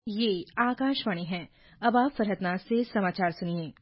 ये आकाशवाणी है। अब आप फरहतनाज से समाचार सुनिए।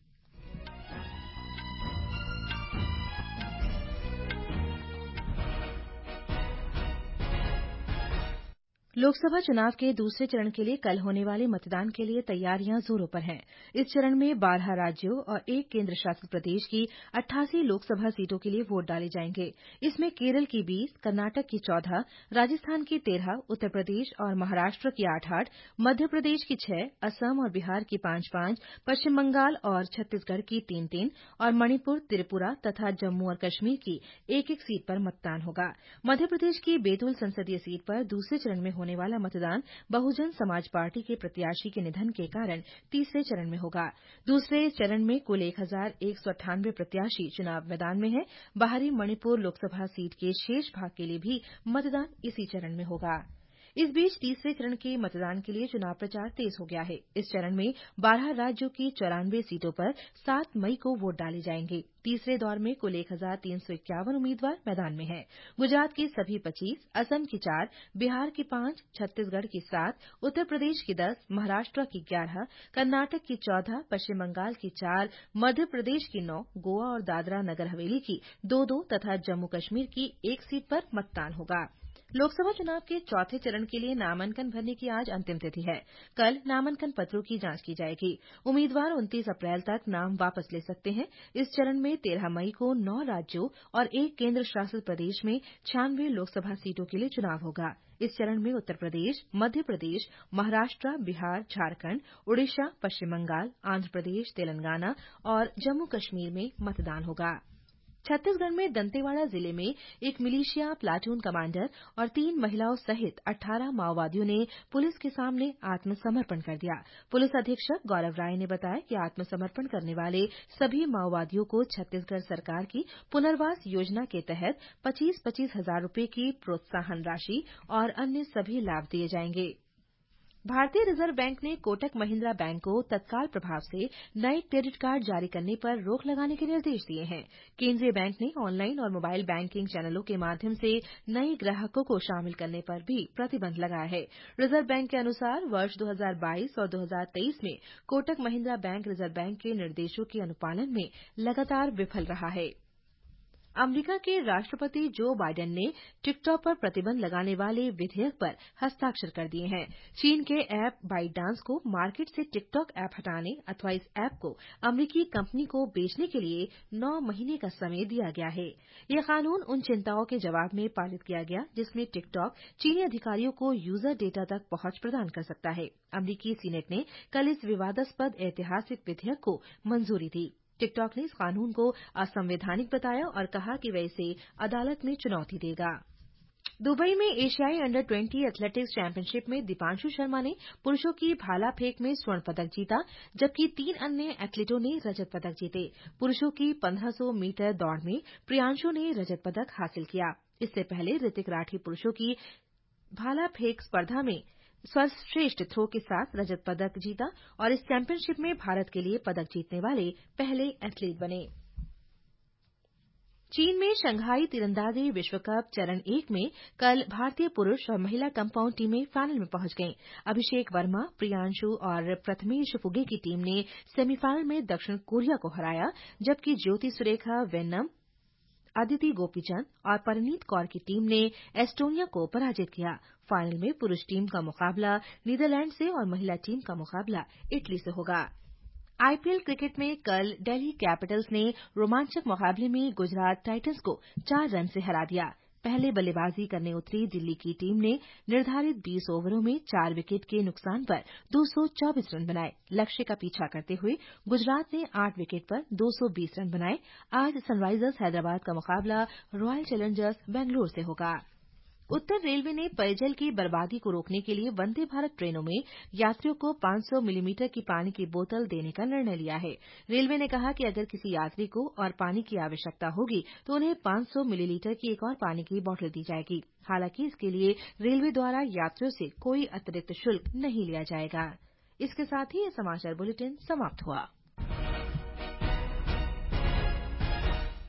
लोकसभा चुनाव के दूसरे चरण के लिए कल होने वाले मतदान के लिए तैयारियां जोरों पर हैं। इस चरण में 12 राज्यों और एक केंद्र शासित प्रदेश की 88 लोकसभा सीटों के लिए वोट डाले जाएंगे। इसमें केरल की 20, कर्नाटक की 14, राजस्थान की 13, उत्तर प्रदेश और महाराष्ट्र की 8-8, मध्य प्रदेश की 6, असम और बिहार की 5-5, पश्चिम बंगाल और छत्तीसगढ़ की 3-3 और मणिपुर, त्रिपुरा तथा जम्मू और कश्मीर की 1-1 सीट पर मतदान होगा। मध्य प्रदेश की बैतूल संसदीय सीट पर दूसरे चरण में होने वाला मतदान बहुजन समाज पार्टी के प्रत्याशी के निधन के कारण तीसरे चरण में होगा। दूसरे चरण में कुल 1198 प्रत्याशी चुनाव मैदान में हैं। बाहरी मणिपुर लोकसभा सीट के शेष भाग के लिए भी मतदान इसी चरण में होगा। इस बीच तीसरे चरण के मतदान के लिए चुनाव प्रचार तेज हो गया है। इस चरण में 12 राज्यों की 94 सीटों पर 7 मई को वोट डाले जाएंगे। तीसरे दौर में कुल 1351 उम्मीदवार मैदान में हैं। गुजरात की सभी 25, असम की 4, बिहार की 5, छत्तीसगढ़ की 7, उत्तर प्रदेश की 10, महाराष्ट्र की 11, कर्नाटक की 14, पश्चिम बंगाल की 4, मध्य प्रदेश की 9, गोवा और दादरा नगर हवेली की 2-2 तथा जम्मू कश्मीर की 1 सीट पर मतदान होगा। लोकसभा चुनाव के चौथे चरण के लिए नामांकन भरने की आज अंतिम तिथि है। कल नामांकन पत्रों की जांच की जाएगी। उम्मीदवार 29 अप्रैल तक नाम वापस ले सकते हैं। इस चरण में 13 मई को 9 राज्यों और एक केंद्र शासित प्रदेश में 96 लोकसभा सीटों के लिए चुनाव होगा। इस चरण में उत्तर प्रदेश, मध्य प्रदेश, महाराष्ट्र, बिहार, झारखंड, उड़ीसा, पश्चिम बंगाल, आंध्र प्रदेश, तेलंगाना और जम्मू कश्मीर में मतदान होगा। छत्तीसगढ़ में दंतेवाड़ा जिले में एक मिलिशिया प्लाटून कमांडर और 3 महिलाओं सहित 18 माओवादियों ने पुलिस के सामने आत्मसमर्पण कर दिया। पुलिस अधीक्षक गौरव राय ने बताया कि आत्मसमर्पण करने वाले सभी माओवादियों को छत्तीसगढ़ सरकार की पुनर्वास योजना के तहत 25-25 हजार रुपये की प्रोत्साहन राशि और अन्य सभी लाभ दिए जाएंगे। भारतीय रिजर्व बैंक ने कोटक महिंद्रा बैंक को तत्काल प्रभाव से नए क्रेडिट कार्ड जारी करने पर रोक लगाने के निर्देश दिए हैं। केंद्रीय बैंक ने ऑनलाइन और मोबाइल बैंकिंग चैनलों के माध्यम से नए ग्राहकों को शामिल करने पर भी प्रतिबंध लगाया है। रिजर्व बैंक के अनुसार वर्ष 2022 और 2023 में Kotak Mahindra bank reserve bank के निर्देशों के अनुपालन में लगातार विफल रहा है। अमेरिका के राष्ट्रपति जो बाइडेन ने टिकटॉक पर प्रतिबंध लगाने वाले विधेयक पर हस्ताक्षर कर दिए हैं। चीन के ऐप बाइटडांस को मार्केट से टिकटॉक ऐप हटाने अथवा इस ऐप को अमेरिकी कंपनी को बेचने के लिए 9 महीने का समय दिया गया है। यह कानून उन चिंताओं के जवाब में पारित किया गया जिसमें टिकटॉक चीनी अधिकारियों को यूजर डेटा तक पहुंच प्रदान कर सकता है। अमेरिकी सीनेट ने कल इस विवादास्पद ऐतिहासिक विधेयक को मंजूरी दी। टिकटॉक ने इस कानून को असंवैधानिक बताया और कहा कि वह इसे अदालत में चुनौती देगा। दुबई में एशियाई अंडर 20 एथलेटिक्स चैंपियनशिप में दीपांशु शर्मा ने पुरुषों की भाला फेंक में स्वर्ण पदक जीता, जबकि 3 अन्य एथलीटों ने रजत पदक जीते। पुरुषों की 1500 मीटर दौड़ में प्रियांशु ने रजत पदक हासिल किया। इससे पहले ऋतिक राठी पुरुषों की भाला फेंक स्पर्धा में सर्वश्रेष्ठ थ्रो के साथ रजत पदक जीता और इस चैंपियनशिप में भारत के लिए पदक जीतने वाले पहले एथलीट बने। चीन में शंघाई तीरंदाजी विश्व कप चरण 1 में कल भारतीय पुरुष और महिला कंपाउंड टीमें फाइनल में पहुंच गईं। अभिषेक वर्मा, प्रियांशु और प्रथमेश फुगे की टीम ने सेमीफाइनल में दक्षिण कोरिया को हराया, जबकि ज्योति सुरेखा वेन्नम, अदिति गोपीचंद और परनीत कौर की टीम ने एस्टोनिया को पराजित किया। फाइनल में पुरुष टीम का मुकाबला नीदरलैंड से और महिला टीम का मुकाबला इटली से होगा। आईपीएल क्रिकेट में कल दिल्ली कैपिटल्स ने रोमांचक मुकाबले में गुजरात टाइटंस को 4 रन से हरा दिया। पहले बल्लेबाजी करने उतरी दिल्ली की टीम ने निर्धारित 20 ओवरों में 4 विकेट के नुकसान पर 224 रन बनाए। लक्ष्य का पीछा करते हुए गुजरात ने 8 विकेट पर 220 रन बनाए। आज सनराइजर्स हैदराबाद का मुकाबला रॉयल चैलेंजर्स बेंगलुरु से होगा। उत्तर रेलवे ने पेयजल की बर्बादी को रोकने के लिए वंदे भारत ट्रेनों में यात्रियों को 500 मिलीलीटर की पानी की बोतल देने का निर्णय लिया है। रेलवे ने कहा कि अगर किसी यात्री को और पानी की आवश्यकता होगी तो उन्हें 500 मिलीलीटर की एक और पानी की बोतल दी जाएगी। हालांकि इसके लिए रेलवे द्वारा यात्रियों से कोई अतिरिक्त शुल्क नहीं लिया जाएगा। इसके साथ ही यह समाचार बुलेटिन समाप्त हुआ।